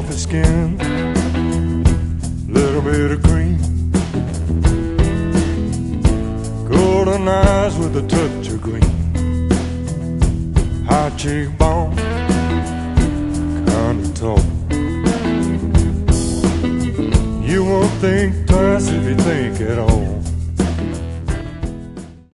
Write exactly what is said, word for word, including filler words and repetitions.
fluffy skin, little bit of cream, golden eyes with a touch of green, high cheekbone, kind of tall.